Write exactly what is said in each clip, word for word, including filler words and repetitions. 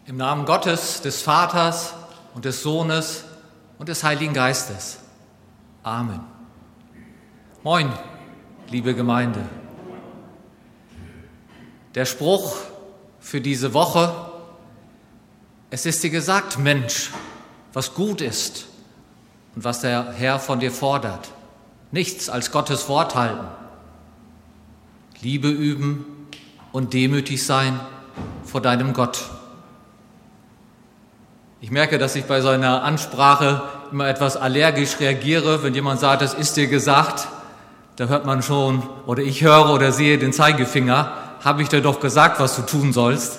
Im Namen Gottes, des Vaters und des Sohnes und des Heiligen Geistes. Amen. Moin, liebe Gemeinde. Der Spruch für diese Woche: Es ist dir gesagt, Mensch, was gut ist und was der Herr von dir fordert. Nichts als Gottes Wort halten. Liebe üben und demütig sein vor deinem Gott. Ich merke, dass ich bei so einer Ansprache immer etwas allergisch reagiere, wenn jemand sagt, es ist dir gesagt. Da hört man schon, oder ich höre oder sehe den Zeigefinger. Habe ich dir doch gesagt, was du tun sollst?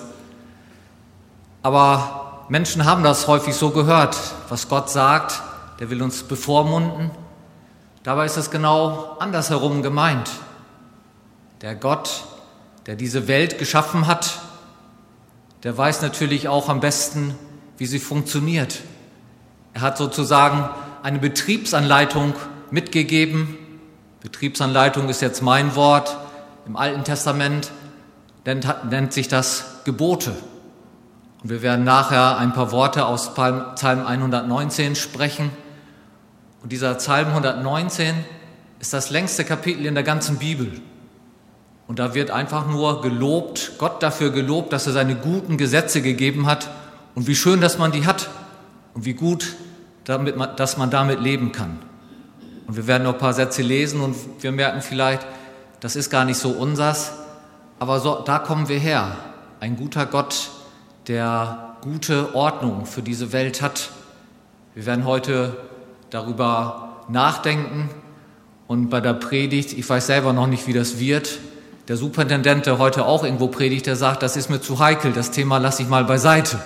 Aber Menschen haben das häufig so gehört, was Gott sagt, der will uns bevormunden. Dabei ist es genau andersherum gemeint. Der Gott, der diese Welt geschaffen hat, der weiß natürlich auch am besten, wie sie funktioniert. Er hat sozusagen eine Betriebsanleitung mitgegeben. Betriebsanleitung ist jetzt mein Wort. Im Alten Testament nennt, nennt sich das Gebote. Und wir werden nachher ein paar Worte aus Psalm hundertneunzehn sprechen. Und dieser Psalm hundertneunzehn ist das längste Kapitel in der ganzen Bibel. Und da wird einfach nur gelobt, Gott dafür gelobt, dass er seine guten Gesetze gegeben hat. Und wie schön, dass man die hat und wie gut, damit man, dass man damit leben kann. Und wir werden noch ein paar Sätze lesen und wir merken vielleicht, das ist gar nicht so unsers, aber so, da kommen wir her. Ein guter Gott, der gute Ordnung für diese Welt hat. Wir werden heute darüber nachdenken und bei der Predigt, ich weiß selber noch nicht, wie das wird, der Superintendent, der heute auch irgendwo predigt, der sagt, das ist mir zu heikel, das Thema lasse ich mal beiseite.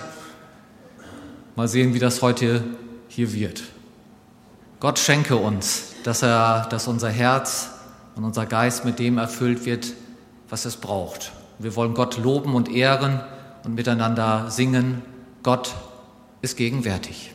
Mal sehen, wie das heute hier wird. Gott schenke uns, dass, er, dass unser Herz und unser Geist mit dem erfüllt wird, was es braucht. Wir wollen Gott loben und ehren und miteinander singen. Gott ist gegenwärtig.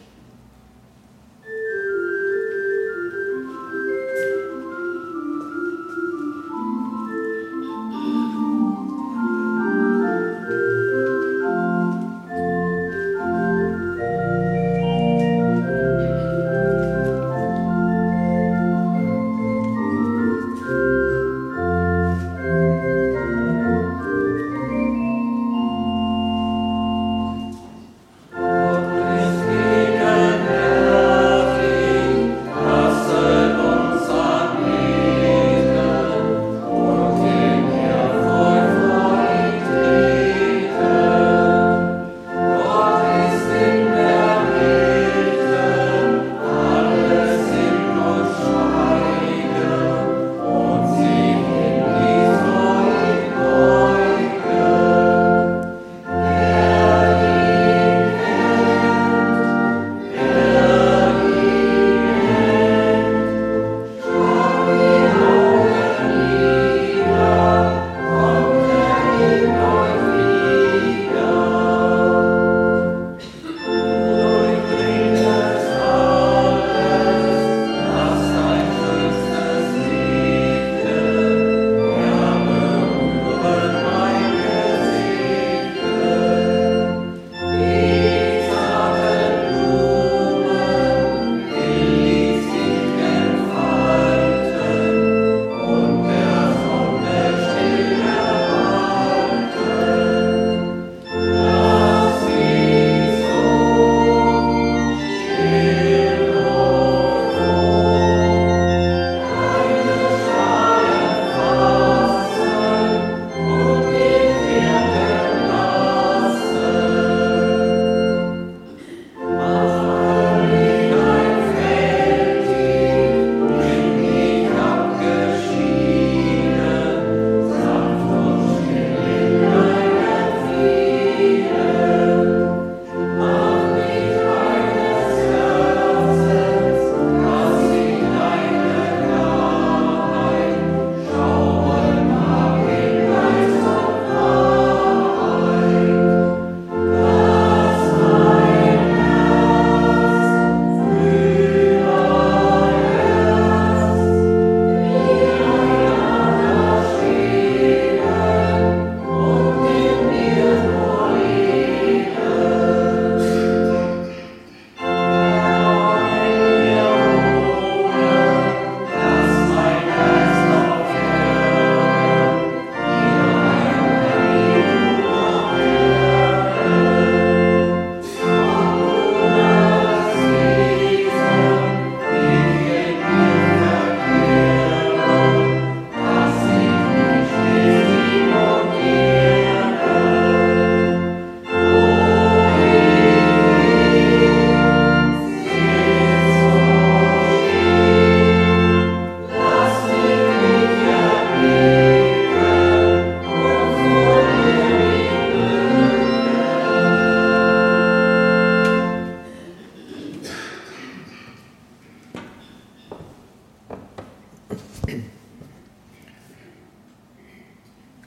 Gott ist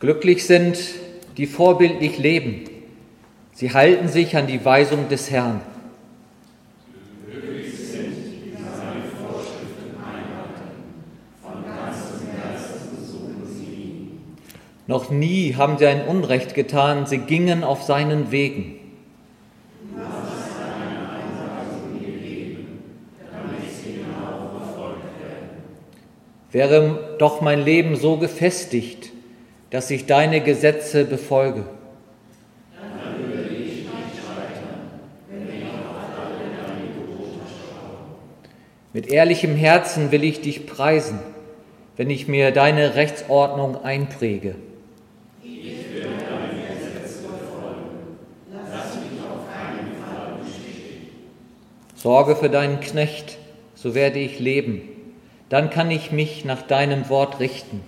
Glücklich sind, die vorbildlich leben. Sie halten sich an die Weisung des Herrn. Glücklich sind, die seine Vorschriften einhalten. Von ganzem Herzen suchen sie ihn. Noch nie haben sie ein Unrecht getan, sie gingen auf seinen Wegen. Du hast deine Anweisung gegeben, damit sie genau befolgt werden. Wäre doch mein Leben so gefestigt, dass ich deine Gesetze befolge. Dann würde ich nicht scheitern, wenn ich auf alle deine Gebote schaue. Mit ehrlichem Herzen will ich dich preisen, wenn ich mir deine Rechtsordnung einpräge. Ich will deine Gesetze befolgen. Lass mich auf keinen Fall bestichen. Sorge für deinen Knecht, so werde ich leben. Dann kann ich mich nach deinem Wort richten.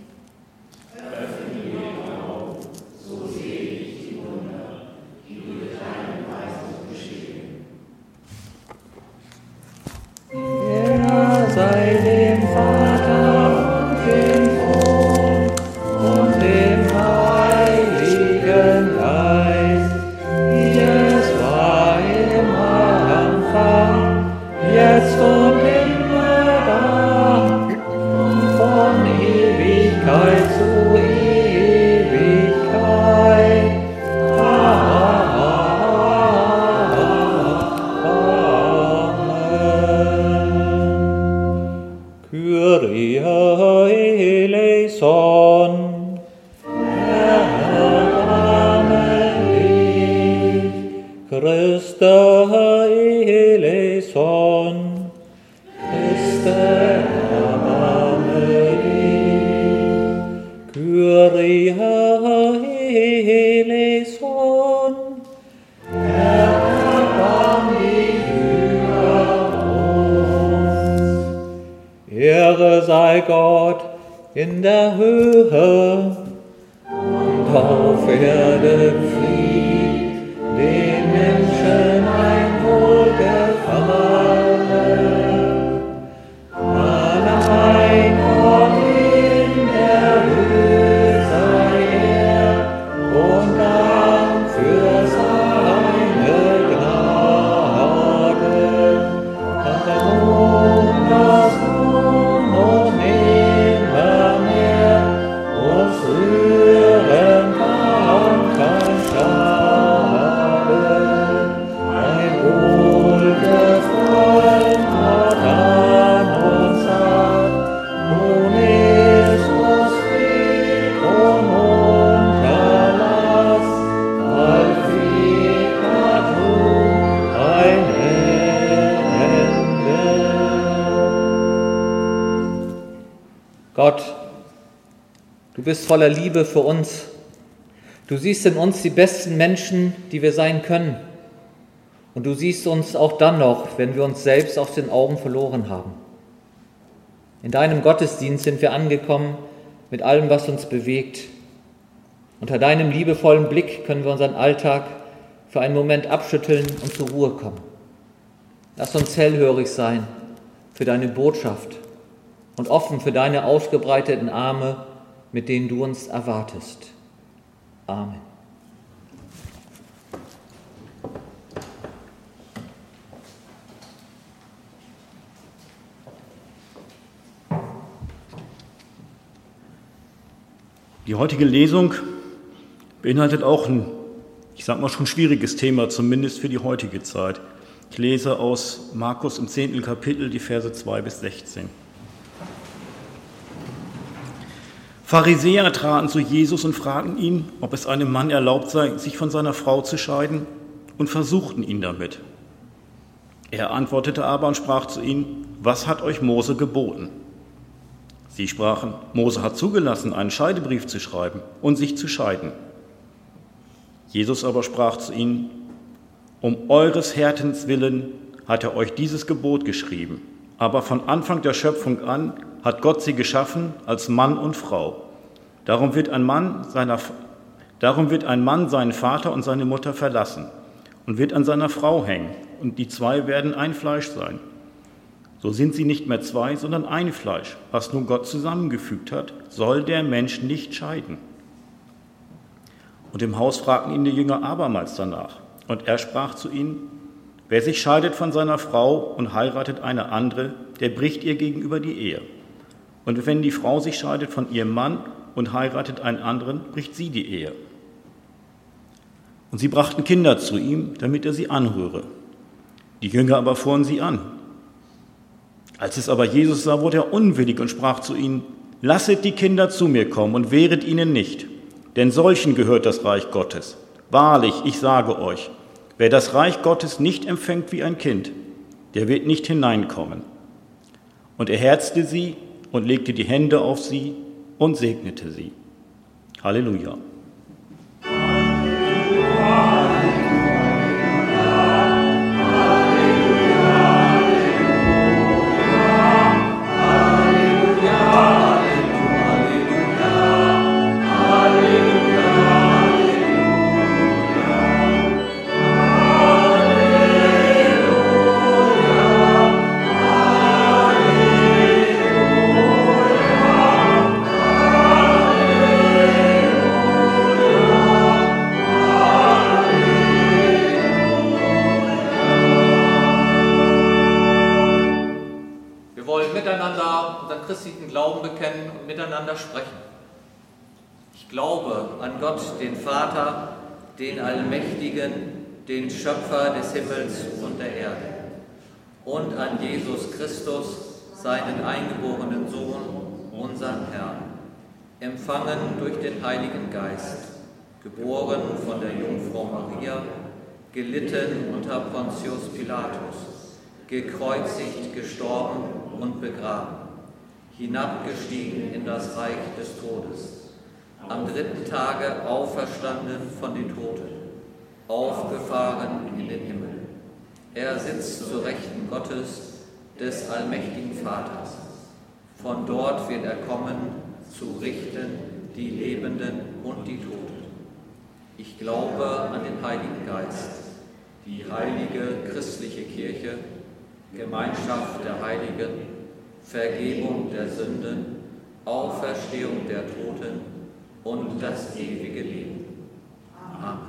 Sei dem Vater und dem Sohn und dem Heiligen Geist, wie es war im Anfang, jetzt und immer da, und von Ewigkeit zu Ewigkeit. Kyrie eleison, erbarme dich. Christe eleison, Christe erbarme dich. Kyrie eleison, erbarme dich über uns. Ehre sei Gott in der Höhe und auf Erde Fried, den Menschen ein Wohlgefallen. Allein Gott in der Höhe sei er und Dank für seine Gnade. Nun das nun und nimmermehr uns rühren kann kein Schaden. Ein Wohlgefallen Gott an uns hat, nun ist uns Fried und Unterlass, allvitatum ein Ende. Gott, du bist voller Liebe für uns. Du siehst in uns die besten Menschen, die wir sein können. Und du siehst uns auch dann noch, wenn wir uns selbst aus den Augen verloren haben. In deinem Gottesdienst sind wir angekommen mit allem, was uns bewegt. Unter deinem liebevollen Blick können wir unseren Alltag für einen Moment abschütteln und zur Ruhe kommen. Lass uns hellhörig sein für deine Botschaft und offen für deine ausgebreiteten Arme, mit denen du uns erwartest. Amen. Die heutige Lesung beinhaltet auch ein, ich sag mal, schon schwieriges Thema, zumindest für die heutige Zeit. Ich lese aus Markus im zehnten Kapitel die Verse zwei bis sechzehn. Pharisäer traten zu Jesus und fragten ihn, ob es einem Mann erlaubt sei, sich von seiner Frau zu scheiden, und versuchten ihn damit. Er antwortete aber und sprach zu ihnen: Was hat euch Mose geboten? Sie sprachen: Mose hat zugelassen, einen Scheidebrief zu schreiben und sich zu scheiden. Jesus aber sprach zu ihnen: Um eures Herzens willen hat er euch dieses Gebot geschrieben. Aber von Anfang der Schöpfung an hat Gott sie geschaffen als Mann und Frau. Darum wird ein Mann, seiner, darum wird ein Mann seinen Vater und seine Mutter verlassen und wird an seiner Frau hängen, und die zwei werden ein Fleisch sein. So sind sie nicht mehr zwei, sondern ein Fleisch. Was nun Gott zusammengefügt hat, soll der Mensch nicht scheiden. Und im Haus fragten ihn die Jünger abermals danach. Und er sprach zu ihnen: Wer sich scheidet von seiner Frau und heiratet eine andere, der bricht ihr gegenüber die Ehe. Und wenn die Frau sich scheidet von ihrem Mann und heiratet einen anderen, bricht sie die Ehe. Und sie brachten Kinder zu ihm, damit er sie anrühre. Die Jünger aber fuhren sie an. Als es aber Jesus sah, wurde er unwillig und sprach zu ihnen: Lasset die Kinder zu mir kommen und wehret ihnen nicht, denn solchen gehört das Reich Gottes. Wahrlich, ich sage euch, wer das Reich Gottes nicht empfängt wie ein Kind, der wird nicht hineinkommen. Und er herzte sie und legte die Hände auf sie und segnete sie. Halleluja. Den Vater, den Allmächtigen, den Schöpfer des Himmels und der Erde, und an Jesus Christus, seinen eingeborenen Sohn, unseren Herrn, empfangen durch den Heiligen Geist, geboren von der Jungfrau Maria, gelitten unter Pontius Pilatus, gekreuzigt, gestorben und begraben, hinabgestiegen in das Reich des Todes, am dritten Tage auferstanden von den Toten, aufgefahren in den Himmel. Er sitzt zur Rechten Gottes, des allmächtigen Vaters. Von dort wird er kommen, zu richten die Lebenden und die Toten. Ich glaube an den Heiligen Geist, die heilige christliche Kirche, Gemeinschaft der Heiligen, Vergebung der Sünden, Auferstehung der Toten und das ewige Leben. Amen.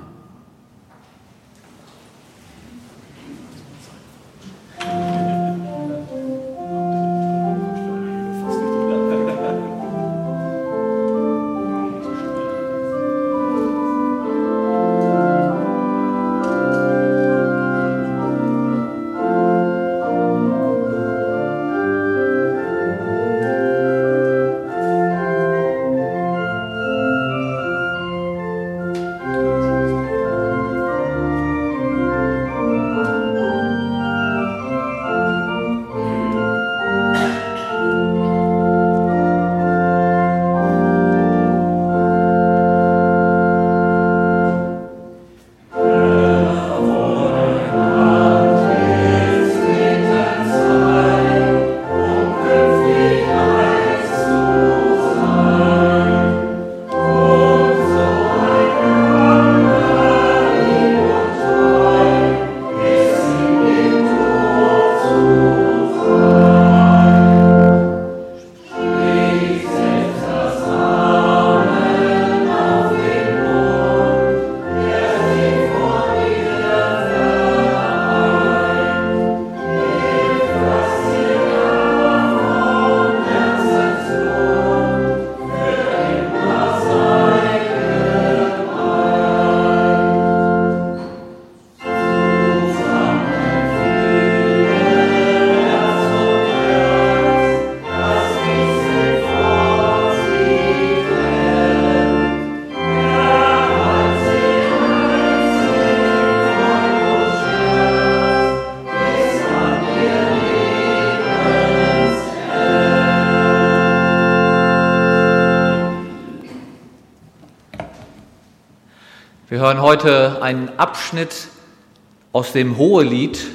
Wir hören heute einen Abschnitt aus dem Hohelied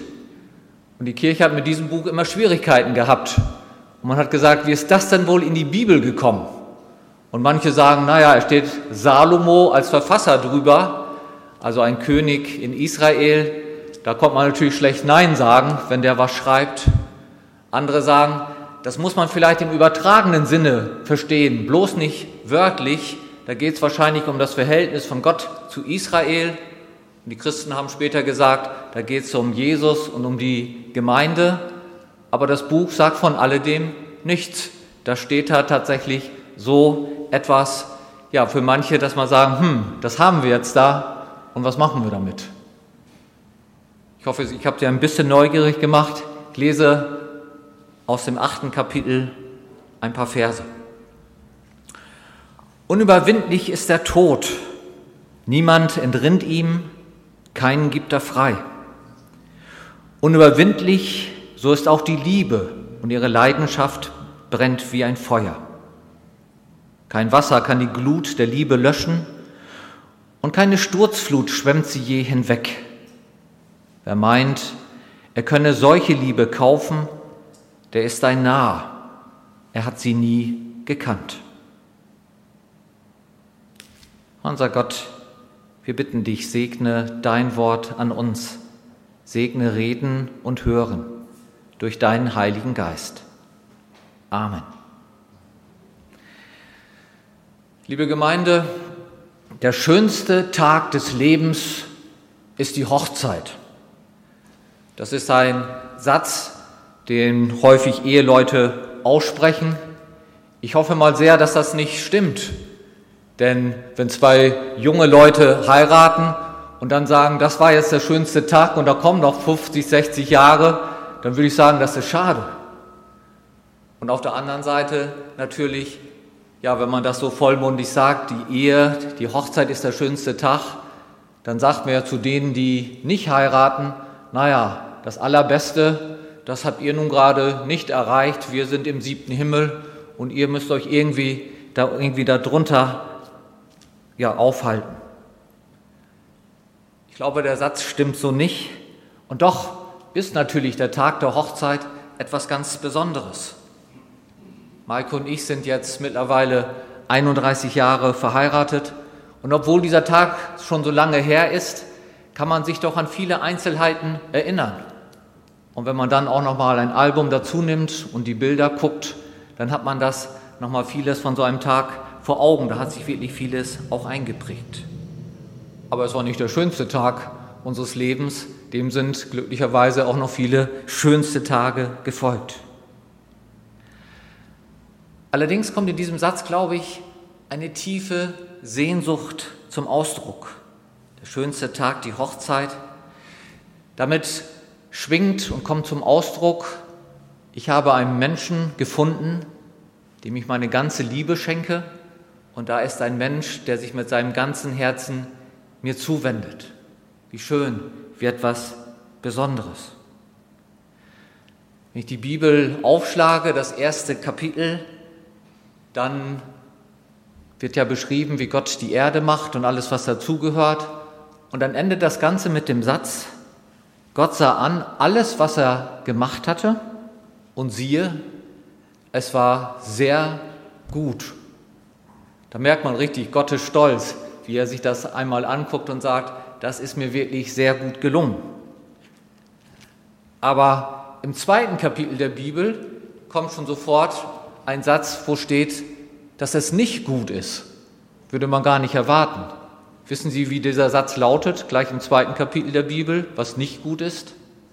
und die Kirche hat mit diesem Buch immer Schwierigkeiten gehabt. Und man hat gesagt, wie ist das denn wohl in die Bibel gekommen? Und manche sagen, naja, es steht Salomo als Verfasser drüber, also ein König in Israel. Da kommt man natürlich schlecht Nein sagen, wenn der was schreibt. Andere sagen, das muss man vielleicht im übertragenen Sinne verstehen, bloß nicht wörtlich, Da geht es wahrscheinlich um das Verhältnis von Gott zu Israel. Und die Christen haben später gesagt, da geht es um Jesus und um die Gemeinde. Aber das Buch sagt von alledem nichts. Da steht da tatsächlich so etwas, ja, für manche, dass man sagen, hm, das haben wir jetzt da und was machen wir damit? Ich hoffe, ich habe dir ein bisschen neugierig gemacht. Ich lese aus dem achten Kapitel ein paar Verse. Unüberwindlich ist der Tod. Niemand entrinnt ihm, keinen gibt er frei. Unüberwindlich, so ist auch die Liebe und ihre Leidenschaft brennt wie ein Feuer. Kein Wasser kann die Glut der Liebe löschen und keine Sturzflut schwemmt sie je hinweg. Wer meint, er könne solche Liebe kaufen, der ist ein Narr, er hat sie nie gekannt. Unser Gott, wir bitten dich, segne dein Wort an uns, segne Reden und Hören durch deinen Heiligen Geist. Amen. Liebe Gemeinde, der schönste Tag des Lebens ist die Hochzeit. Das ist ein Satz, den häufig Eheleute aussprechen. Ich hoffe mal sehr, dass das nicht stimmt. Denn wenn zwei junge Leute heiraten und dann sagen, das war jetzt der schönste Tag und da kommen noch fünfzig, sechzig Jahre, dann würde ich sagen, das ist schade. Und auf der anderen Seite natürlich, ja, wenn man das so vollmundig sagt, die Ehe, die Hochzeit ist der schönste Tag, dann sagt man ja zu denen, die nicht heiraten, naja, das Allerbeste, das habt ihr nun gerade nicht erreicht, wir sind im siebten Himmel und ihr müsst euch irgendwie da irgendwie darunter ja, aufhalten. Ich glaube, der Satz stimmt so nicht. Und doch ist natürlich der Tag der Hochzeit etwas ganz Besonderes. Maike und ich sind jetzt mittlerweile einunddreißig Jahre verheiratet. Und obwohl dieser Tag schon so lange her ist, kann man sich doch an viele Einzelheiten erinnern. Und wenn man dann auch nochmal ein Album dazu nimmt und die Bilder guckt, dann hat man das nochmal vieles von so einem Tag vor Augen. Da hat sich wirklich vieles auch eingeprägt. Aber es war nicht der schönste Tag unseres Lebens. Dem sind glücklicherweise auch noch viele schönste Tage gefolgt. Allerdings kommt in diesem Satz, glaube ich, eine tiefe Sehnsucht zum Ausdruck. Der schönste Tag, die Hochzeit. Damit schwingt und kommt zum Ausdruck, ich habe einen Menschen gefunden, dem ich meine ganze Liebe schenke. Und da ist ein Mensch, der sich mit seinem ganzen Herzen mir zuwendet. Wie schön, wie etwas Besonderes. Wenn ich die Bibel aufschlage, das erste Kapitel, dann wird ja beschrieben, wie Gott die Erde macht und alles, was dazugehört. Und dann endet das Ganze mit dem Satz, Gott sah an alles, was er gemacht hatte, und siehe, es war sehr gut. Da merkt man richtig Gottes Stolz, wie er sich das einmal anguckt und sagt, das ist mir wirklich sehr gut gelungen. Aber im zweiten Kapitel der Bibel kommt schon sofort ein Satz, wo steht, dass es nicht gut ist. Würde man gar nicht erwarten. Wissen Sie, wie dieser Satz lautet, gleich im zweiten Kapitel der Bibel, was nicht gut ist?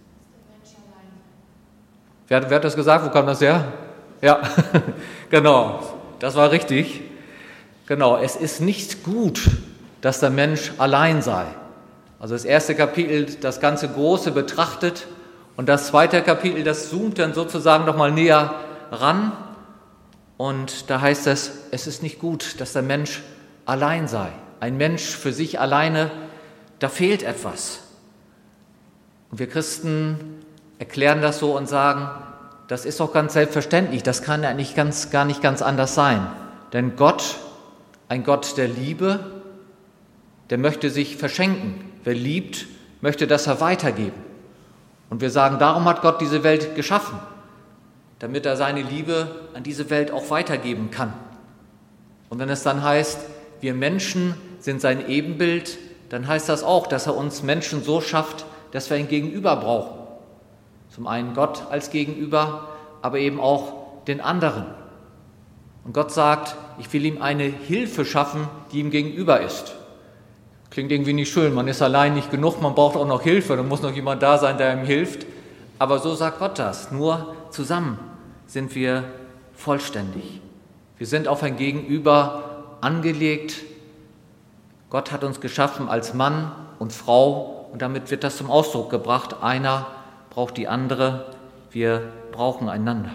Wer, wer hat das gesagt? Wo kam das her? Ja, genau, das war richtig. Genau, es ist nicht gut, dass der Mensch allein sei. Also das erste Kapitel, das ganze Große betrachtet, und das zweite Kapitel, das zoomt dann sozusagen nochmal näher ran. Und da heißt es, es ist nicht gut, dass der Mensch allein sei. Ein Mensch für sich alleine, da fehlt etwas. Und wir Christen erklären das so und sagen, das ist doch ganz selbstverständlich, das kann ja nicht ganz, gar nicht ganz anders sein. Denn Gott, ein Gott der Liebe, der möchte sich verschenken. Wer liebt, möchte das er weitergeben. Und wir sagen, darum hat Gott diese Welt geschaffen, damit er seine Liebe an diese Welt auch weitergeben kann. Und wenn es dann heißt, wir Menschen sind sein Ebenbild, dann heißt das auch, dass er uns Menschen so schafft, dass wir ein Gegenüber brauchen. Zum einen Gott als Gegenüber, aber eben auch den anderen. Und Gott sagt, ich will ihm eine Hilfe schaffen, die ihm gegenüber ist. Klingt irgendwie nicht schön, man ist allein nicht genug, man braucht auch noch Hilfe, dann muss noch jemand da sein, der ihm hilft. Aber so sagt Gott das, nur zusammen sind wir vollständig. Wir sind auf ein Gegenüber angelegt. Gott hat uns geschaffen als Mann und Frau und damit wird das zum Ausdruck gebracht. Einer braucht die andere, wir brauchen einander.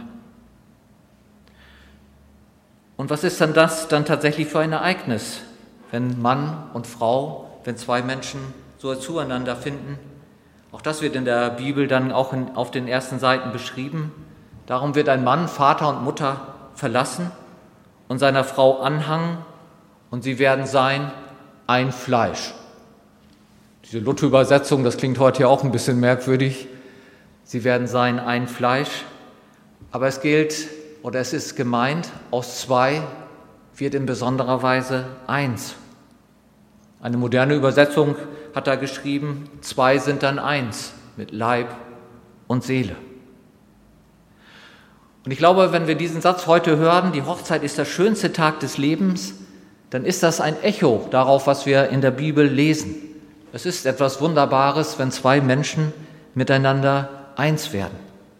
Und was ist dann das dann tatsächlich für ein Ereignis, wenn Mann und Frau, wenn zwei Menschen so zueinander finden? Auch das wird in der Bibel dann auch in, auf den ersten Seiten beschrieben. Darum wird ein Mann Vater und Mutter verlassen und seiner Frau anhangen und sie werden sein ein Fleisch. Diese Luther-Übersetzung, das klingt heute ja auch ein bisschen merkwürdig. Sie werden sein ein Fleisch, aber es gilt oder es ist gemeint, aus zwei wird in besonderer Weise eins. Eine moderne Übersetzung hat da geschrieben, zwei sind dann eins mit Leib und Seele. Und ich glaube, wenn wir diesen Satz heute hören, die Hochzeit ist der schönste Tag des Lebens, dann ist das ein Echo darauf, was wir in der Bibel lesen. Es ist etwas Wunderbares, wenn zwei Menschen miteinander eins werden.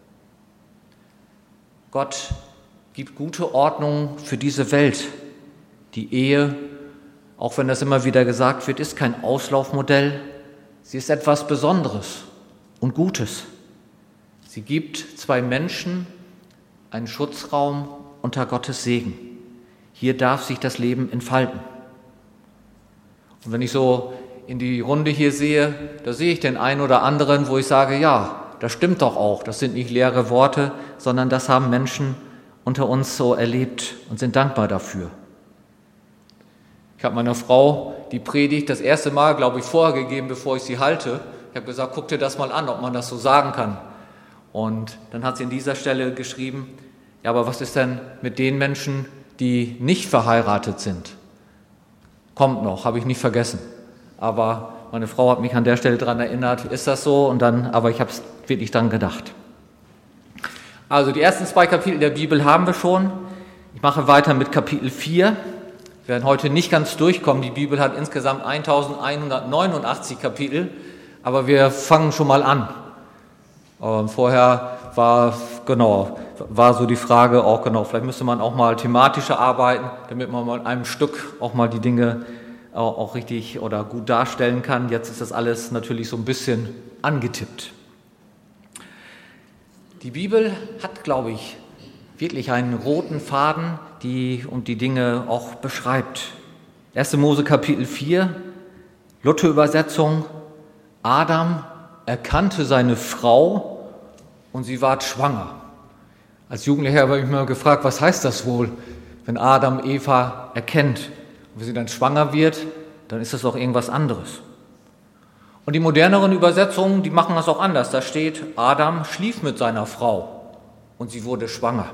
Gott gibt gute Ordnung für diese Welt. Die Ehe, auch wenn das immer wieder gesagt wird, ist kein Auslaufmodell. Sie ist etwas Besonderes und Gutes. Sie gibt zwei Menschen einen Schutzraum unter Gottes Segen. Hier darf sich das Leben entfalten. Und wenn ich so in die Runde hier sehe, da sehe ich den einen oder anderen, wo ich sage, ja, das stimmt doch auch. Das sind nicht leere Worte, sondern das haben Menschen unter uns so erlebt und sind dankbar dafür. Ich habe meiner Frau die Predigt das erste Mal, glaube ich, vorher gegeben, bevor ich sie halte. Ich habe gesagt, guck dir das mal an, ob man das so sagen kann. Und dann hat sie an dieser Stelle geschrieben, ja, aber was ist denn mit den Menschen, die nicht verheiratet sind? Kommt noch, habe ich nicht vergessen. Aber meine Frau hat mich an der Stelle daran erinnert, ist das so? Und dann, aber ich habe es wirklich dran gedacht. Also die ersten zwei Kapitel der Bibel haben wir schon. Ich mache weiter mit Kapitel vier. Wir werden heute nicht ganz durchkommen. Die Bibel hat insgesamt eintausendeinhundertneunundachtzig Kapitel, aber wir fangen schon mal an. Und vorher war, genau, war so die Frage, auch genau, vielleicht müsste man auch mal thematischer arbeiten, damit man mal in einem Stück auch mal die Dinge auch, auch richtig oder gut darstellen kann. Jetzt ist das alles natürlich so ein bisschen angetippt. Die Bibel hat, glaube ich, wirklich einen roten Faden, die und die Dinge auch beschreibt. erster Mose Kapitel vier, Luther-Übersetzung, Adam erkannte seine Frau und sie ward schwanger. Als Jugendlicher habe ich mich mal gefragt, was heißt das wohl, wenn Adam Eva erkennt? Und wenn sie dann schwanger wird, dann ist das auch irgendwas anderes. Und die moderneren Übersetzungen, die machen das auch anders. Da steht, Adam schlief mit seiner Frau und sie wurde schwanger.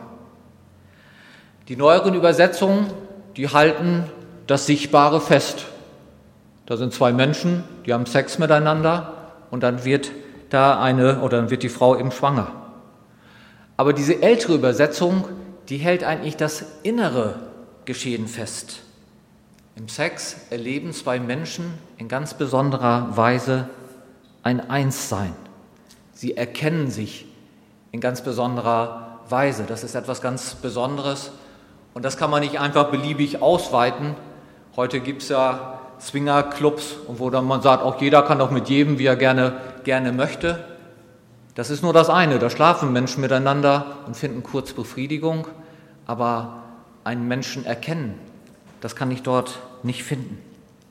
Die neueren Übersetzungen, die halten das Sichtbare fest. Da sind zwei Menschen, die haben Sex miteinander und dann wird da eine oder dann wird die Frau eben schwanger. Aber diese ältere Übersetzung, die hält eigentlich das innere Geschehen fest. Im Sex erleben zwei Menschen in ganz besonderer Weise ein Einssein. Sie erkennen sich in ganz besonderer Weise. Das ist etwas ganz Besonderes und das kann man nicht einfach beliebig ausweiten. Heute gibt es ja Swingerclubs, wo dann man sagt, auch jeder kann doch mit jedem, wie er gerne, gerne möchte. Das ist nur das eine, da schlafen Menschen miteinander und finden kurz Befriedigung, aber einen Menschen erkennen, das kann ich dort nicht finden.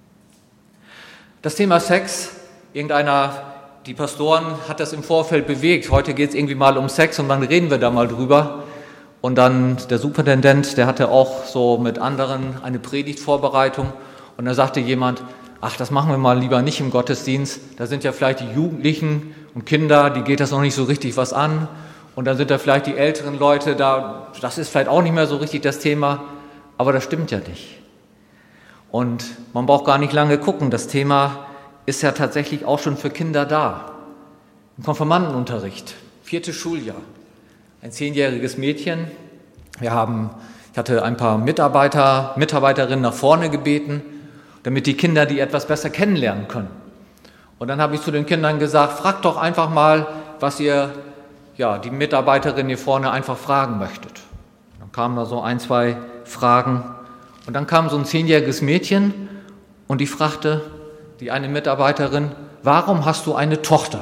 Das Thema Sex, irgendeiner, die Pastoren hat das im Vorfeld bewegt. Heute geht es irgendwie mal um Sex und dann reden wir da mal drüber. Und dann der Superintendent, der hatte auch so mit anderen eine Predigtvorbereitung und da sagte jemand, ach, das machen wir mal lieber nicht im Gottesdienst. Da sind ja vielleicht die Jugendlichen und Kinder, die geht das noch nicht so richtig was an. Und dann sind da vielleicht die älteren Leute, da, das ist vielleicht auch nicht mehr so richtig das Thema. Aber das stimmt ja nicht. Und man braucht gar nicht lange gucken. Das Thema ist ja tatsächlich auch schon für Kinder da. Im Konfirmandenunterricht, viertes Schuljahr. Ein zehnjähriges Mädchen. Wir haben, ich Ich hatte ein paar Mitarbeiter, Mitarbeiterinnen nach vorne gebeten, damit die Kinder die etwas besser kennenlernen können. Und dann habe ich zu den Kindern gesagt, fragt doch einfach mal, was ihr, ja, die Mitarbeiterin hier vorne einfach fragen möchtet. Dann kamen da so ein, zwei Fragen und dann kam so ein zehnjähriges Mädchen und die fragte, die eine Mitarbeiterin, warum hast du eine Tochter?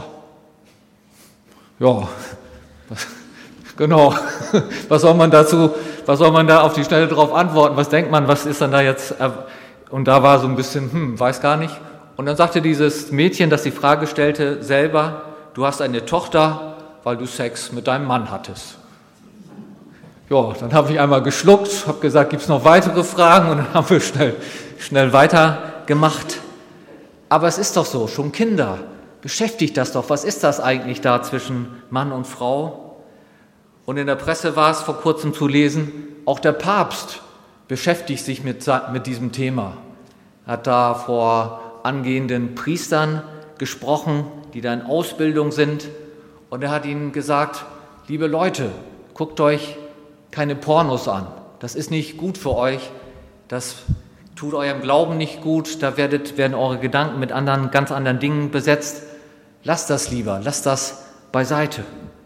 Ja, was, genau, was soll man dazu, was soll man da auf die Schnelle drauf antworten? Was denkt man, was ist dann da jetzt? Und da war so ein bisschen, hm, weiß gar nicht. Und dann sagte dieses Mädchen, das die Frage stellte, selber, du hast eine Tochter, weil du Sex mit deinem Mann hattest. Ja, dann habe ich einmal geschluckt, habe gesagt, gibt es noch weitere Fragen? Und dann haben wir schnell, schnell weitergemacht. Aber es ist doch so, schon Kinder, beschäftigt das doch. Was ist das eigentlich da zwischen Mann und Frau? Und in der Presse war es vor kurzem zu lesen, auch der Papst beschäftigt sich mit, mit diesem Thema. Er hat da vor angehenden Priestern gesprochen, die da in Ausbildung sind. Und er hat ihnen gesagt, liebe Leute, guckt euch keine Pornos an. Das ist nicht gut für euch. Das tut eurem Glauben nicht gut. Da werdet, werden eure Gedanken mit anderen, ganz anderen Dingen besetzt. Lasst das lieber, lasst das beiseite.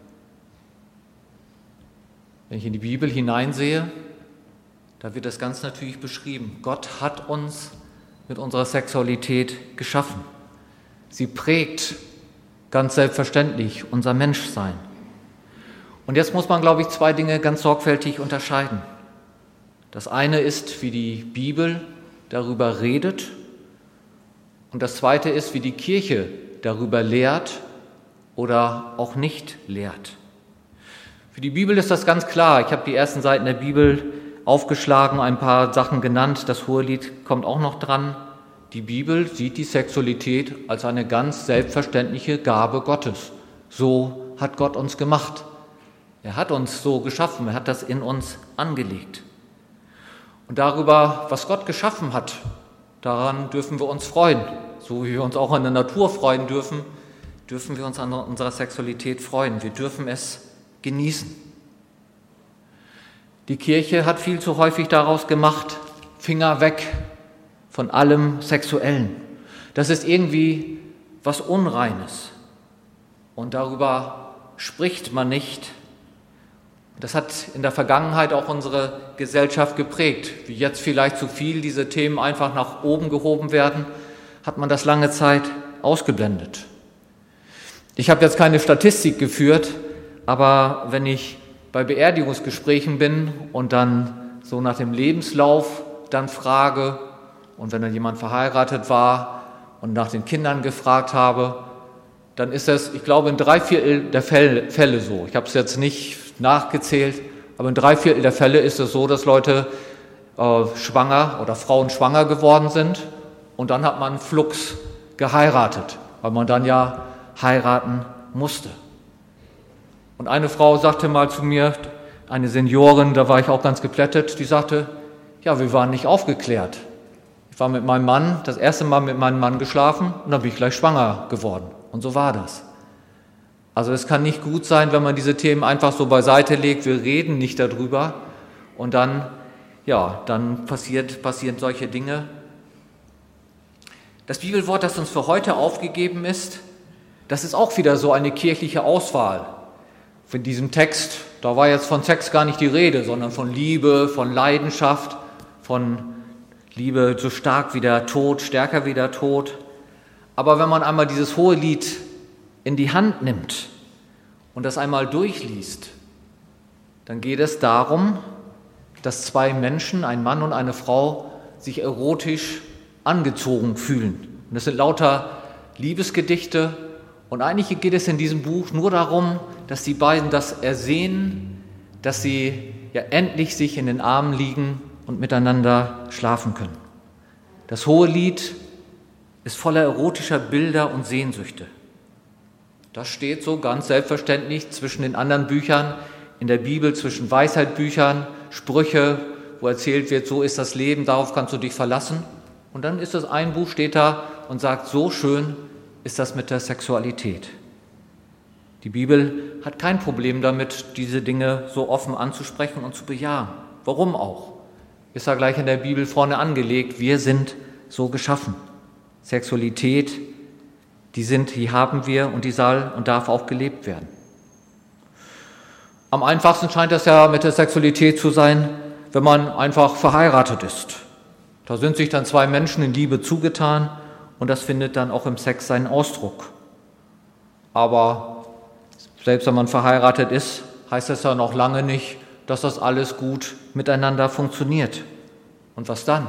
Wenn ich in die Bibel hineinsehe, da wird das ganz natürlich beschrieben. Gott hat uns mit unserer Sexualität geschaffen. Sie prägt ganz selbstverständlich unser Menschsein. Und jetzt muss man, glaube ich, zwei Dinge ganz sorgfältig unterscheiden. Das eine ist, wie die Bibel darüber redet, und das zweite ist, wie die Kirche darüber lehrt oder auch nicht lehrt. Für die Bibel ist das ganz klar. Ich habe die ersten Seiten der Bibel aufgeschlagen, ein paar Sachen genannt. Das Hohelied kommt auch noch dran. Die Bibel sieht die Sexualität als eine ganz selbstverständliche Gabe Gottes. So hat Gott uns gemacht. Er hat uns so geschaffen, er hat das in uns angelegt. Und darüber, was Gott geschaffen hat, daran dürfen wir uns freuen. So wie wir uns auch an der Natur freuen dürfen, dürfen wir uns an unserer Sexualität freuen. Wir dürfen es genießen. Die Kirche hat viel zu häufig daraus gemacht, Finger weg von allem Sexuellen. Das ist irgendwie was Unreines. Und darüber spricht man nicht. Das hat in der Vergangenheit auch unsere Gesellschaft geprägt. Wie jetzt vielleicht zu viel diese Themen einfach nach oben gehoben werden, hat man das lange Zeit ausgeblendet. Ich habe jetzt keine Statistik geführt, aber wenn ich bei Beerdigungsgesprächen bin und dann so nach dem Lebenslauf dann frage und wenn dann jemand verheiratet war und nach den Kindern gefragt habe, dann ist das, ich glaube, in drei Viertel der Fälle, Fälle so. Ich habe es jetzt nicht nachgezählt, aber in drei Viertel der Fälle ist es so, dass Leute äh, schwanger oder Frauen schwanger geworden sind und dann hat man flugs geheiratet, weil man dann ja heiraten musste. Und eine Frau sagte mal zu mir, eine Seniorin, da war ich auch ganz geplättet, die sagte, ja, wir waren nicht aufgeklärt. Ich war mit meinem Mann, das erste Mal mit meinem Mann geschlafen und dann bin ich gleich schwanger geworden. Und so war das. Also es kann nicht gut sein, wenn man diese Themen einfach so beiseite legt, wir reden nicht darüber und dann, ja, dann passiert, passieren solche Dinge. Das Bibelwort, das uns für heute aufgegeben ist, das ist auch wieder so eine kirchliche Auswahl. In diesem Text, da war jetzt von Sex gar nicht die Rede, sondern von Liebe, von Leidenschaft, von Liebe so stark wie der Tod, stärker wie der Tod. Aber wenn man einmal dieses Hohelied in die Hand nimmt und das einmal durchliest, dann geht es darum, dass zwei Menschen, ein Mann und eine Frau, sich erotisch angezogen fühlen. Und das sind lauter Liebesgedichte. Und eigentlich geht es in diesem Buch nur darum, dass die beiden das ersehen, dass sie ja endlich sich in den Armen liegen und miteinander schlafen können. Das Hohelied ist voller erotischer Bilder und Sehnsüchte. Das steht so ganz selbstverständlich zwischen den anderen Büchern in der Bibel, zwischen Weisheitbüchern, Sprüche, wo erzählt wird, so ist das Leben, darauf kannst du dich verlassen. Und dann ist das ein Buch, steht da und sagt, so schön ist das mit der Sexualität. Die Bibel hat kein Problem damit, diese Dinge so offen anzusprechen und zu bejahen. Warum auch? Ist ja gleich in der Bibel vorne angelegt. Wir sind so geschaffen. Sexualität, die sind, die haben wir und die soll und darf auch gelebt werden. Am einfachsten scheint das ja mit der Sexualität zu sein, wenn man einfach verheiratet ist. Da sind sich dann zwei Menschen in Liebe zugetan und das findet dann auch im Sex seinen Ausdruck. Aber selbst wenn man verheiratet ist, heißt das ja noch lange nicht, dass das alles gut miteinander funktioniert. Und was dann?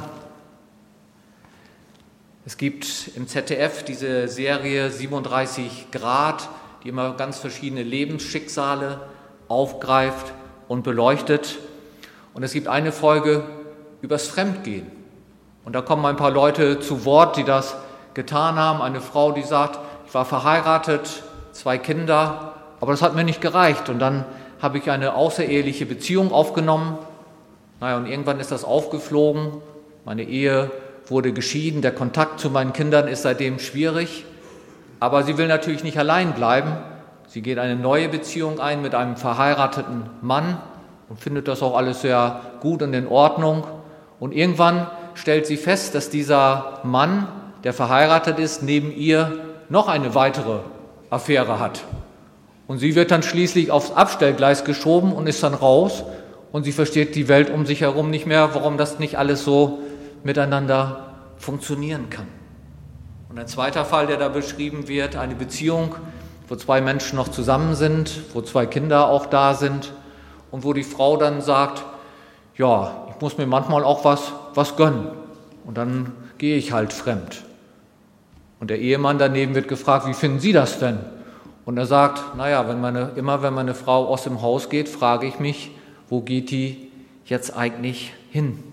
Es gibt im Z D F diese Serie siebenunddreißig Grad, die immer ganz verschiedene Lebensschicksale aufgreift und beleuchtet. Und es gibt eine Folge übers Fremdgehen. Und da kommen ein paar Leute zu Wort, die das getan haben. Eine Frau, die sagt, ich war verheiratet, zwei Kinder, aber das hat mir nicht gereicht. Und dann habe ich eine außereheliche Beziehung aufgenommen. Naja, und irgendwann ist das aufgeflogen. Meine Ehe wurde geschieden. Der Kontakt zu meinen Kindern ist seitdem schwierig. Aber sie will natürlich nicht allein bleiben. Sie geht eine neue Beziehung ein mit einem verheirateten Mann und findet das auch alles sehr gut und in Ordnung. Und irgendwann stellt sie fest, dass dieser Mann, der verheiratet ist, neben ihr noch eine weitere Affäre hat. Und sie wird dann schließlich aufs Abstellgleis geschoben und ist dann raus. Und sie versteht die Welt um sich herum nicht mehr, warum das nicht alles so miteinander funktionieren kann. Und ein zweiter Fall, der da beschrieben wird, eine Beziehung, wo zwei Menschen noch zusammen sind, wo zwei Kinder auch da sind und wo die Frau dann sagt, ja, ich muss mir manchmal auch was, was gönnen und dann gehe ich halt fremd. Und der Ehemann daneben wird gefragt, wie finden Sie das denn? Und er sagt, naja, wenn meine, immer wenn meine Frau aus dem Haus geht, frage ich mich, wo geht die jetzt eigentlich hin?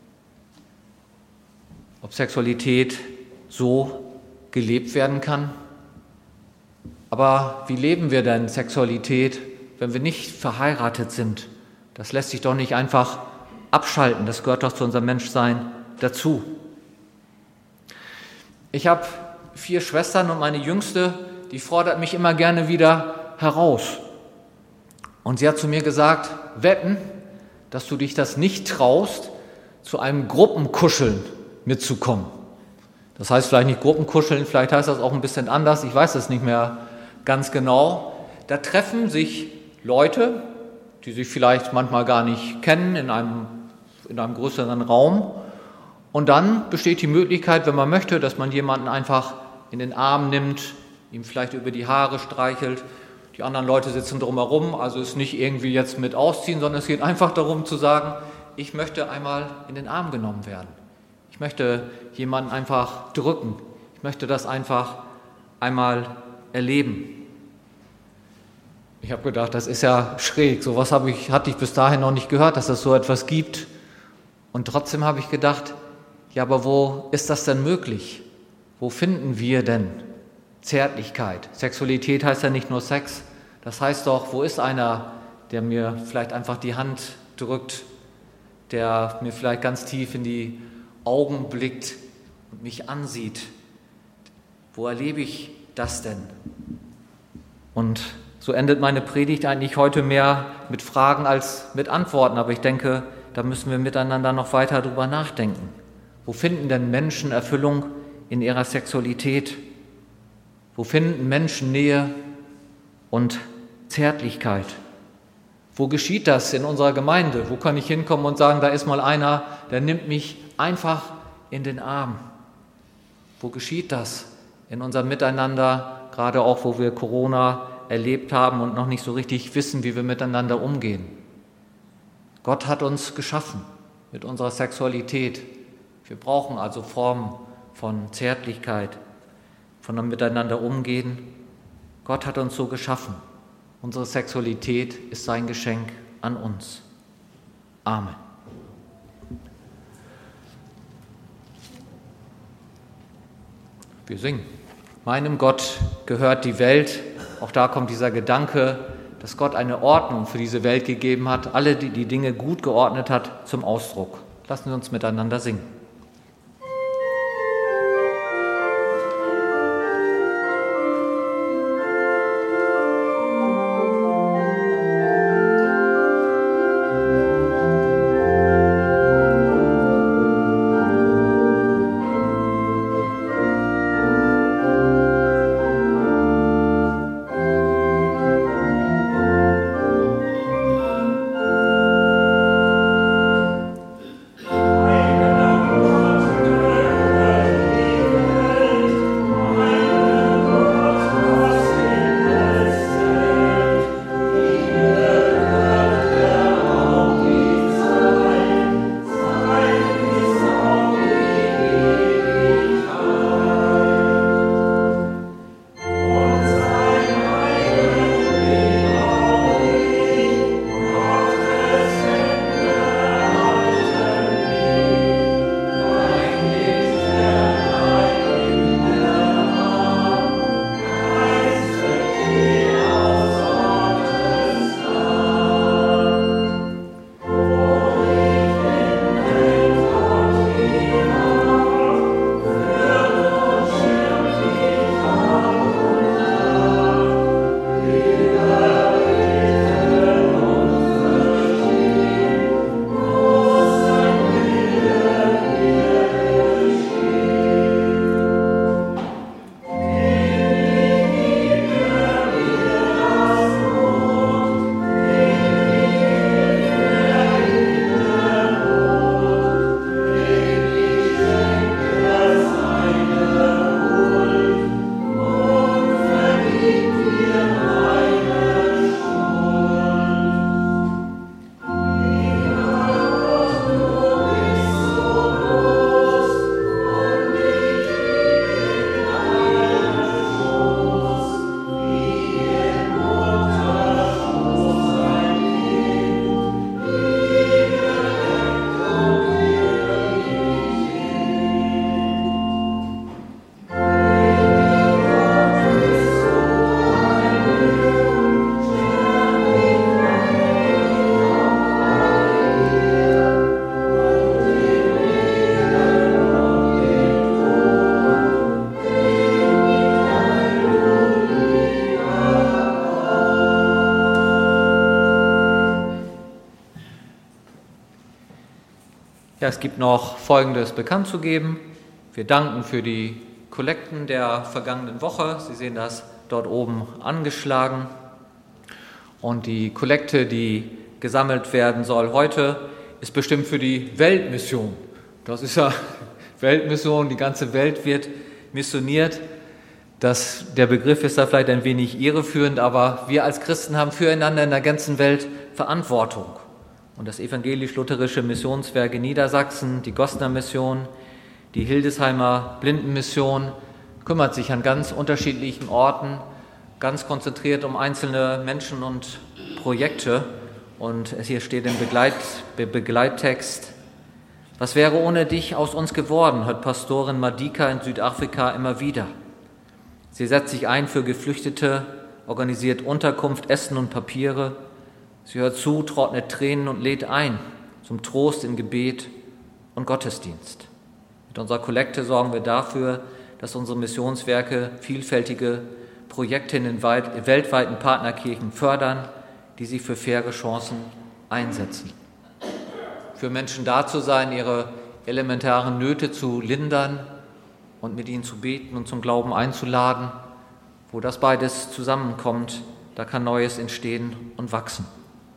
Ob Sexualität so gelebt werden kann? Aber wie leben wir denn Sexualität, wenn wir nicht verheiratet sind? Das lässt sich doch nicht einfach abschalten, das gehört doch zu unserem Menschsein dazu. Ich habe vier Schwestern und meine Jüngste, die fordert mich immer gerne wieder heraus. Und sie hat zu mir gesagt, wetten, dass du dich das nicht traust, zu einem Gruppenkuscheln mitzukommen. Das heißt vielleicht nicht Gruppenkuscheln, vielleicht heißt das auch ein bisschen anders, ich weiß das nicht mehr ganz genau. Da treffen sich Leute, die sich vielleicht manchmal gar nicht kennen, in einem, in einem größeren Raum. Und dann besteht die Möglichkeit, wenn man möchte, dass man jemanden einfach in den Arm nimmt, ihm vielleicht über die Haare streichelt. Die anderen Leute sitzen drumherum, also ist nicht irgendwie jetzt mit ausziehen, sondern es geht einfach darum zu sagen, ich möchte einmal in den Arm genommen werden. Ich möchte jemanden einfach drücken. Ich möchte das einfach einmal erleben. Ich habe gedacht, das ist ja schräg. So was habe ich, hatte ich bis dahin noch nicht gehört, dass es so etwas gibt. Und trotzdem habe ich gedacht, ja, aber wo ist das denn möglich? Wo finden wir denn Zärtlichkeit? Sexualität heißt ja nicht nur Sex. Das heißt doch, wo ist einer, der mir vielleicht einfach die Hand drückt, der mir vielleicht ganz tief in die Augen blickt und mich ansieht? Wo erlebe ich das denn? Und so endet meine Predigt eigentlich heute mehr mit Fragen als mit Antworten. Aber ich denke, da müssen wir miteinander noch weiter drüber nachdenken. Wo finden denn Menschen Erfüllung in ihrer Sexualität? Wo finden Menschen Nähe und Zärtlichkeit? Wo geschieht das in unserer Gemeinde? Wo kann ich hinkommen und sagen, da ist mal einer, der nimmt mich einfach in den Arm? Wo geschieht das in unserem Miteinander, gerade auch, wo wir Corona erlebt haben und noch nicht so richtig wissen, wie wir miteinander umgehen? Gott hat uns geschaffen mit unserer Sexualität. Wir brauchen also Formen von Zärtlichkeit, von einem Miteinander umgehen. Gott hat uns so geschaffen. Unsere Sexualität ist sein Geschenk an uns. Amen. Wir singen. Meinem Gott gehört die Welt. Auch da kommt dieser Gedanke, dass Gott eine Ordnung für diese Welt gegeben hat, alle, die die Dinge gut geordnet hat, zum Ausdruck. Lassen wir uns miteinander singen. Ja, es gibt noch Folgendes bekannt zu geben. Wir danken für die Kollekten der vergangenen Woche. Sie sehen das dort oben angeschlagen. Und die Kollekte, die gesammelt werden soll heute, ist bestimmt für die Weltmission. Das ist ja Weltmission, die ganze Welt wird missioniert. Das, der Begriff ist da vielleicht ein wenig irreführend, aber wir als Christen haben füreinander in der ganzen Welt Verantwortung. Und das evangelisch-lutherische Missionswerk in Niedersachsen, die Gosner Mission, die Hildesheimer Blindenmission, kümmert sich an ganz unterschiedlichen Orten, ganz konzentriert um einzelne Menschen und Projekte. Und hier steht im Begleit, Begleittext: Was wäre ohne dich aus uns geworden, hört Pastorin Madika in Südafrika immer wieder. Sie setzt sich ein für Geflüchtete, organisiert Unterkunft, Essen und Papiere. Sie hört zu, trocknet Tränen und lädt ein zum Trost in Gebet und Gottesdienst. Mit unserer Kollekte sorgen wir dafür, dass unsere Missionswerke vielfältige Projekte in den weltweiten Partnerkirchen fördern, die sich für faire Chancen einsetzen. Für Menschen da zu sein, ihre elementaren Nöte zu lindern und mit ihnen zu beten und zum Glauben einzuladen. Wo das beides zusammenkommt, da kann Neues entstehen und wachsen.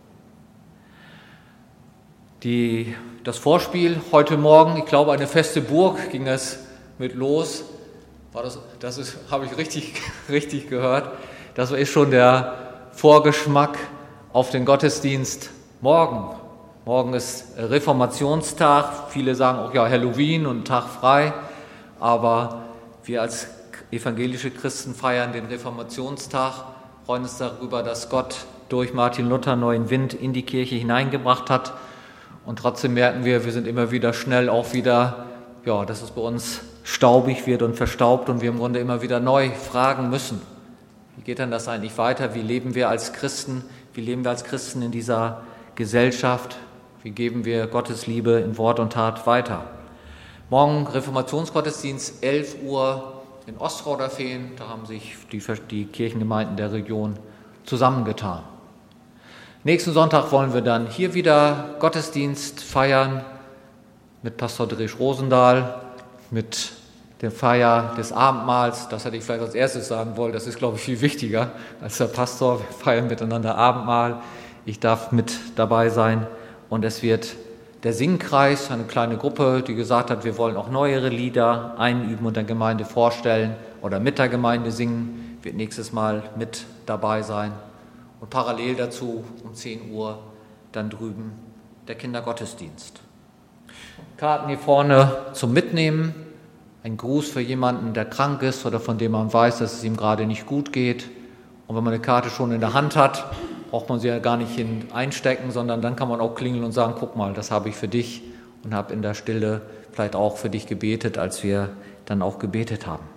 Die, das Vorspiel heute Morgen, ich glaube, eine feste Burg ging es mit los. War das, das ist, habe ich richtig, richtig gehört. Das ist schon der Vorgeschmack auf den Gottesdienst morgen. Morgen ist Reformationstag. Viele sagen auch ja Halloween und Tag frei. Aber wir als evangelische Christen feiern den Reformationstag, freuen uns darüber, dass Gott durch Martin Luther neuen Wind in die Kirche hineingebracht hat. Und trotzdem merken wir, wir sind immer wieder schnell auch wieder, ja, dass es bei uns staubig wird und verstaubt und wir im Grunde immer wieder neu fragen müssen. Wie geht denn das eigentlich weiter? Wie leben wir als Christen? Wie leben wir als Christen in dieser Gesellschaft? Wie geben wir Gottes Liebe in Wort und Tat weiter? Morgen Reformationsgottesdienst, elf Uhr in Ostrauderfehn. Da haben sich die, die Kirchengemeinden der Region zusammengetan. Nächsten Sonntag wollen wir dann hier wieder Gottesdienst feiern mit Pastor Drisch Rosendahl, mit der Feier des Abendmahls. Das hätte ich vielleicht als erstes sagen wollen. Das ist, glaube ich, viel wichtiger als der Pastor. Wir feiern miteinander Abendmahl. Ich darf mit dabei sein. Und es wird der Singkreis, eine kleine Gruppe, die gesagt hat, wir wollen auch neuere Lieder einüben und der Gemeinde vorstellen oder mit der Gemeinde singen, wird nächstes Mal mit dabei sein. Und parallel dazu um zehn Uhr dann drüben der Kindergottesdienst. Karten hier vorne zum Mitnehmen. Ein Gruß für jemanden, der krank ist oder von dem man weiß, dass es ihm gerade nicht gut geht. Und wenn man eine Karte schon in der Hand hat, braucht man sie ja gar nicht hin einstecken, sondern dann kann man auch klingeln und sagen, guck mal, das habe ich für dich und habe in der Stille vielleicht auch für dich gebetet, als wir dann auch gebetet haben.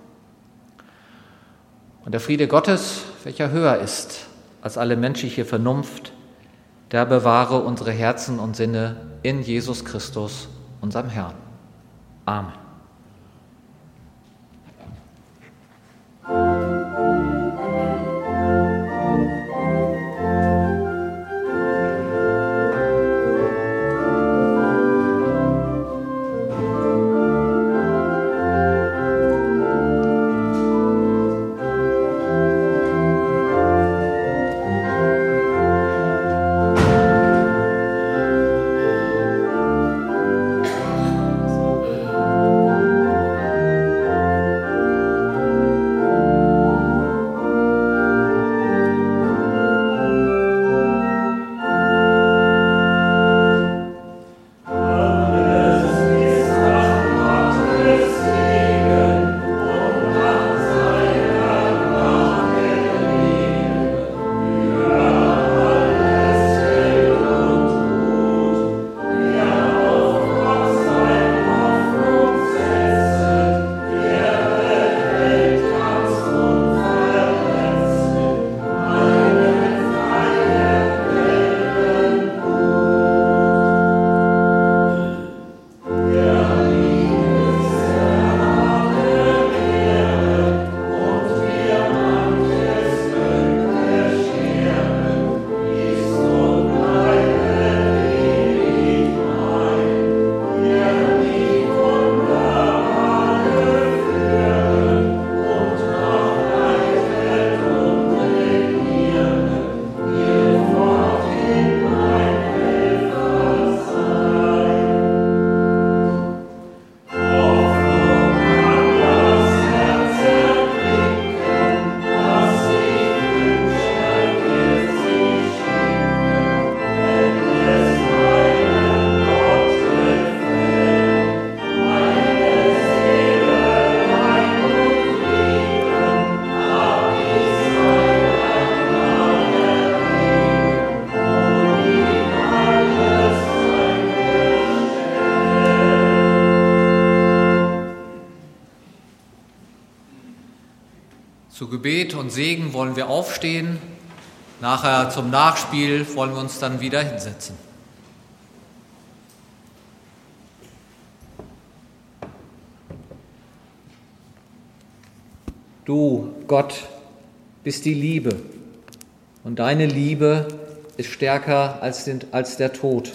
Und der Friede Gottes, welcher höher ist als alle menschliche Vernunft, der bewahre unsere Herzen und Sinne in Jesus Christus, unserem Herrn. Amen. Amen. Zu Gebet und Segen wollen wir aufstehen. Nachher zum Nachspiel wollen wir uns dann wieder hinsetzen. Du, Gott, bist die Liebe, und deine Liebe ist stärker als, den, als der Tod.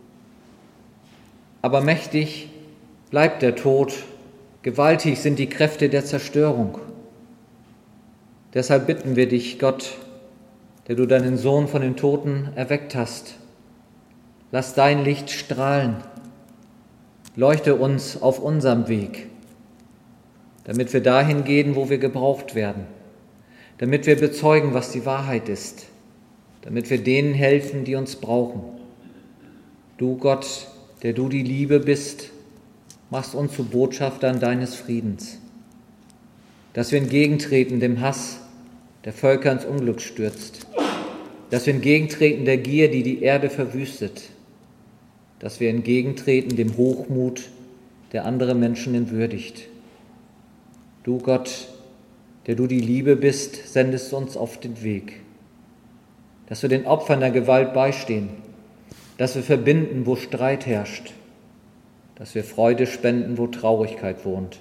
Aber mächtig bleibt der Tod, gewaltig sind die Kräfte der Zerstörung. Deshalb bitten wir dich, Gott, der du deinen Sohn von den Toten erweckt hast, lass dein Licht strahlen, leuchte uns auf unserem Weg, damit wir dahin gehen, wo wir gebraucht werden, damit wir bezeugen, was die Wahrheit ist, damit wir denen helfen, die uns brauchen. Du Gott, der du die Liebe bist, machst uns zu Botschaftern deines Friedens, dass wir entgegentreten dem Hass, der Völker ins Unglück stürzt, dass wir entgegentreten der Gier, die die Erde verwüstet, dass wir entgegentreten dem Hochmut, der andere Menschen entwürdigt. Du Gott, der du die Liebe bist, sendest uns auf den Weg, dass wir den Opfern der Gewalt beistehen, dass wir verbinden, wo Streit herrscht, dass wir Freude spenden, wo Traurigkeit wohnt.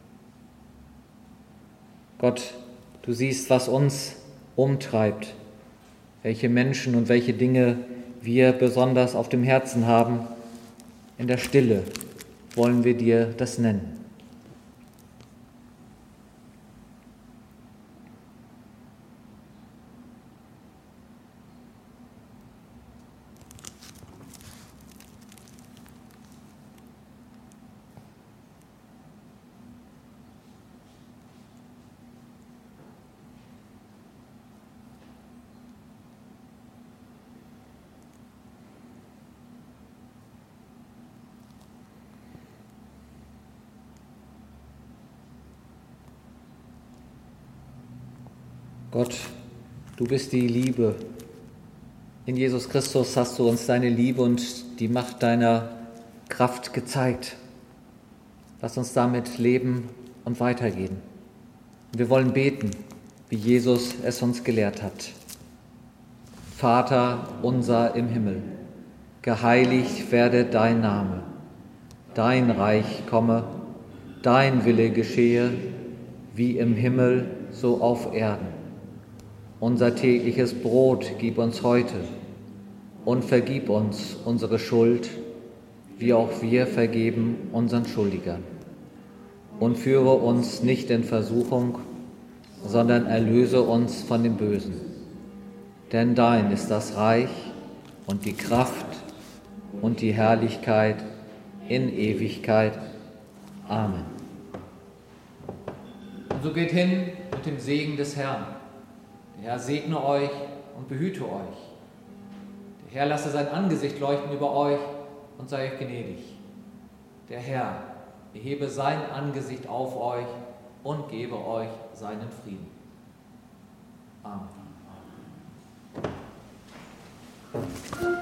Gott, du siehst, was uns umtreibt, welche Menschen und welche Dinge wir besonders auf dem Herzen haben. In der Stille wollen wir dir das nennen. Gott, du bist die Liebe. In Jesus Christus hast du uns deine Liebe und die Macht deiner Kraft gezeigt. Lass uns damit leben und weitergehen. Und wir wollen beten, wie Jesus es uns gelehrt hat. Vater unser im Himmel, geheiligt werde dein Name. Dein Reich komme, dein Wille geschehe, wie im Himmel, so auf Erden. Unser tägliches Brot gib uns heute und vergib uns unsere Schuld, wie auch wir vergeben unseren Schuldigern. Und führe uns nicht in Versuchung, sondern erlöse uns von dem Bösen. Denn dein ist das Reich und die Kraft und die Herrlichkeit in Ewigkeit. Amen. Und so geht hin mit dem Segen des Herrn. Der Herr segne euch und behüte euch. Der Herr lasse sein Angesicht leuchten über euch und sei euch gnädig. Der Herr erhebe sein Angesicht auf euch und gebe euch seinen Frieden. Amen.